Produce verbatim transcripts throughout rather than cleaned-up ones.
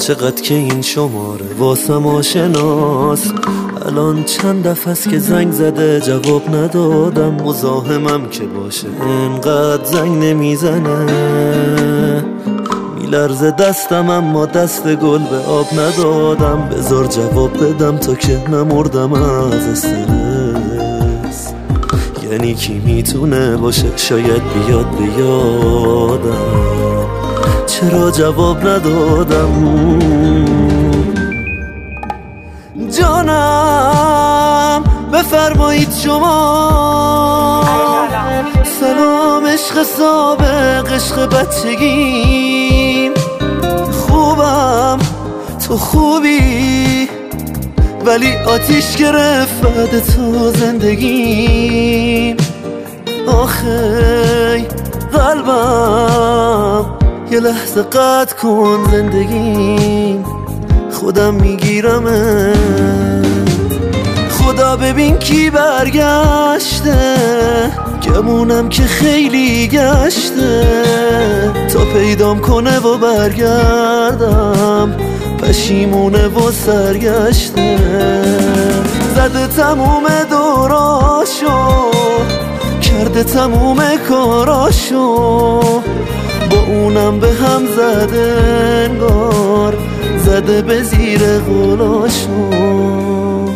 چقدر که این شماره واسم آشناست. الان چند دفعه است که زنگ زده جواب ندادم، مزاحمم که باشه انقدر زنگ نمیزنه. میلرزه دستم اما دست گل به آب ندادم. بذار جواب بدم تا که نمردم از استرس. یعنی کی میتونه باشه شاید بیاد بیادم، چرا جواب ندادم؟ جانم بفرمایید شما. سلام عشق سابق، عشق بچگیم. خوبم تو خوبی، ولی آتیش گرفت بعد تو زندگیم. آخی قلبم یه لحظه قطع کن زندگیم، خودم میگیرمه. خدا ببین کی برگشته، گمونم که خیلی گشته تا پیدام کنه و برگردم. پشیمونه و سرگشته، زده تموم دوراشو، کرده تموم کاراشو، با اونم به هم زده انگار، زده به زیر غلاشو.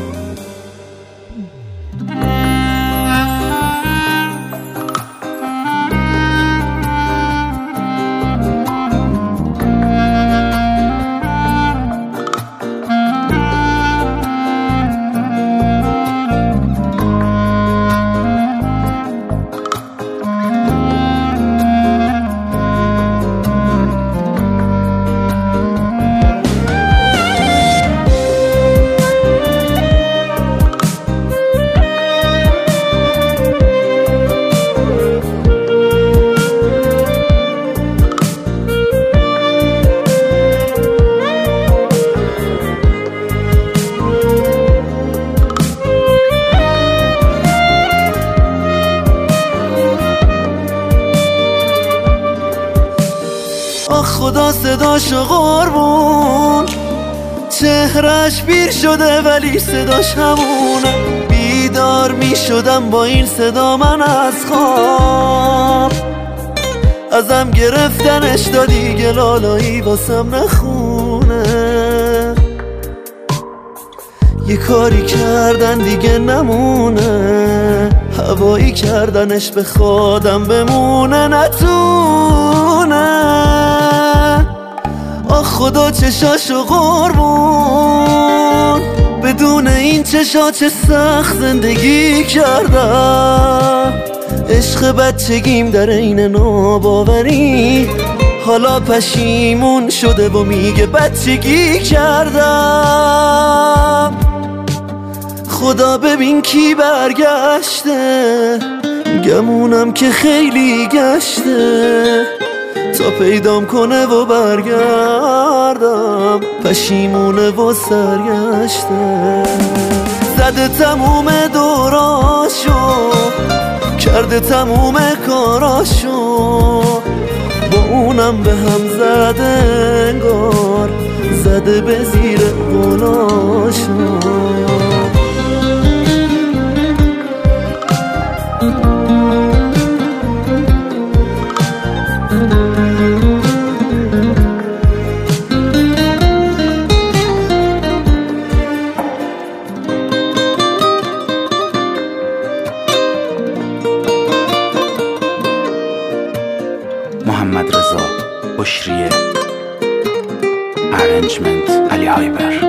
خدا صداشو قربون، چهرش پیر شده ولی صداش همونه. بیدار می شدم با این صدا من از خواب، ازم گرفتنش دادی گلالایی واسم نخونه. یه کاری کردن دیگه نمونه، هوایی کردنش به خودم بمونه نتونه. آخ خدا چشاشو قربون، بدون این چشا چه سخت زندگی کردم. عشق بچگیم در این ناباوری، حالا پشیمون شده و میگه بچگی کردم. خدا ببین کی برگشته، گمونم که خیلی گشته تا پیدام کنه و برگردم. پشیمونه و سرگشته، زده تموم دوراشو، کرده تموم کاراشو، با اونم به هم زده انگار، زده به زیر غلاشو. محمد رضا بشریه، ارنجمنت علی هایبر.